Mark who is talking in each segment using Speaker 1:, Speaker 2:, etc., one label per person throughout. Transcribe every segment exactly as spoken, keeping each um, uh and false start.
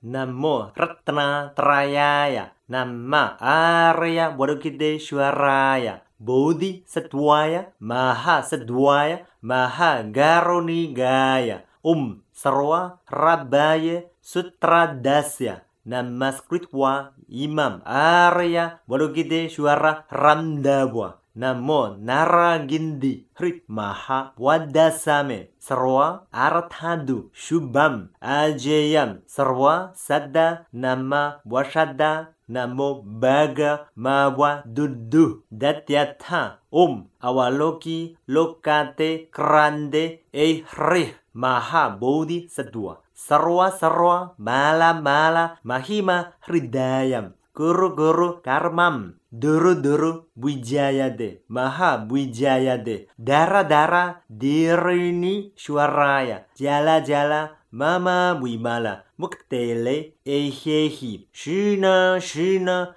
Speaker 1: Namo Ratna Trayaya, Nama Arya Bodhikideshwaraya, Bodhi Satwaya, Maha Sadwaya, Maha Garonigaya, Om Sarwa Rabaya Sutradasya, Namaskritwa Imam Arya Bodhikideshwara Ramdabwa, Namo Naragindi Hrit Maha Wadasame, Sarwa Arathadu Shubham Ajayam, Sarwa Sadda Nama Washada, Namo Baga Mawa Dudu Datyatha, Om Awaloki Lokate Krande Ehrih Maha Bodhi Satwa, Sarwa Sarwa Mala Mala Mahima Hridayam, Guru Guru Karmam, Duru Duru Wijayade, Maha Wijayade, Dara Dara Dirini Shwaraya, Jala Jala Mama Wimala, Muktele Ehehi, Shina Shina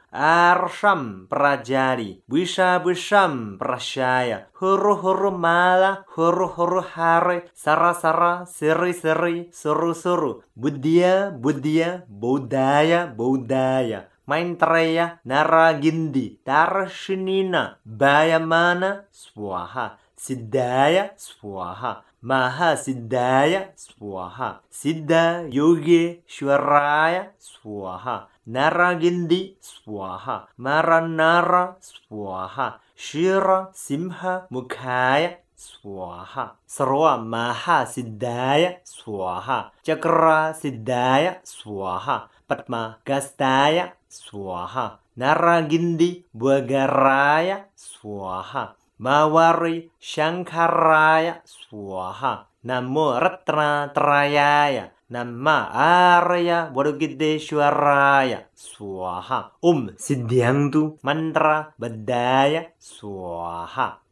Speaker 1: Arsham Prajari, Wisha Wisham Prashaya, Huru Huru Mala, Huru Huru Hare, Sara Sara, Siri Siri, Suru Suru, Buddhya Buddhya, Bodhaya Bodhaya, Maitreya Naragindi, Darshanina, Bayamana Swaha, Siddhaya Swaha, Maha Siddhaya Swaha, Siddha Yogi Shwaraya Swaha, Naragindi Swaha, Maranara Swaha, Shira Simha Mukhaya Swaha, Sarwa Maha Siddhaya Swaha, Chakra Siddhaya Swaha, Padma Gastaya Swaha, Naragindi Bhagaraya Swaha, Mawari Shankaraya Swaha, Namo Ratna Trayaya, Nama Arya Bodhikideshwaraya Swaha, Om Siddhyantu Mantra Badaya Swaha.